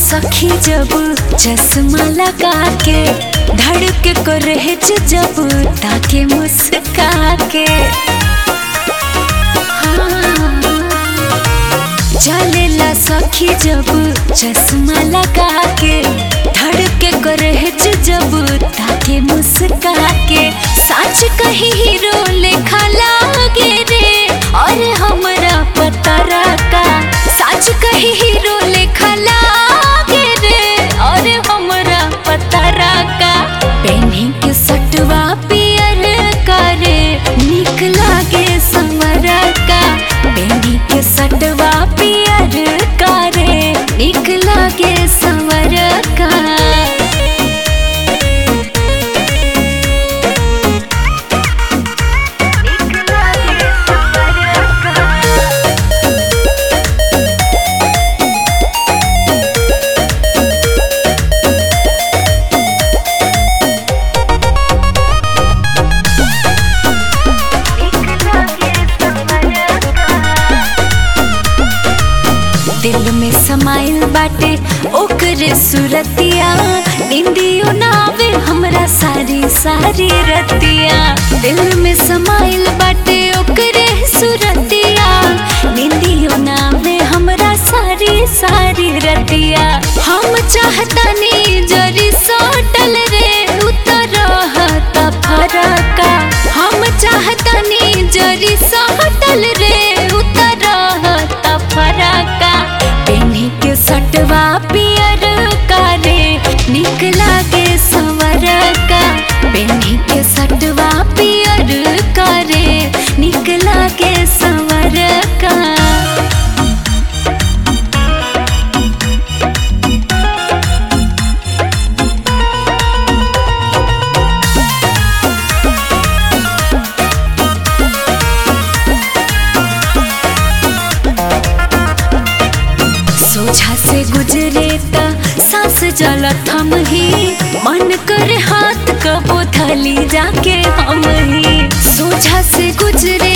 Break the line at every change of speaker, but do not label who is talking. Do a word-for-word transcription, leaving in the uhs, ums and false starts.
सखी जब चश्मा लगा के धड़के को रहे जब ताके मुस्का के हाँ। चलेला सखी जब चश्मा लगा के धड़के को रहे जब ताके मुस्का के सच कही हीरो लेखा लागे रे और हमरा पता रखा सच कही हीरो लेखा लागे रे और हमरा पता रखा पेन्ही के सटवा पियर करे निक लागे समर का पेन्ही के सटवा पियर करे निक लागे समर का दिल में समाइल बाटे ओकरे सुरतिया निंदियो ना आवे हमरा सारी सारी रतिया दिल में समाइल बाटे ओकरे सुरतिया निंदियो ना आवे हमरा सारी सारी रतिया हम चाहतानी जरी सोटल रे उतर रहता फरका हम चाहतानी जरी सोटल रे उतर रहता फरका पेन्ही के सटवा पियर करे निक लागे संवर का पेन्ही के सटवा पियर करे निक लागे संवर का सोझा से गुजरे त सांस जल थम ही मन कर हाथ कबो थली जाके हम ही सोझा से गुजरे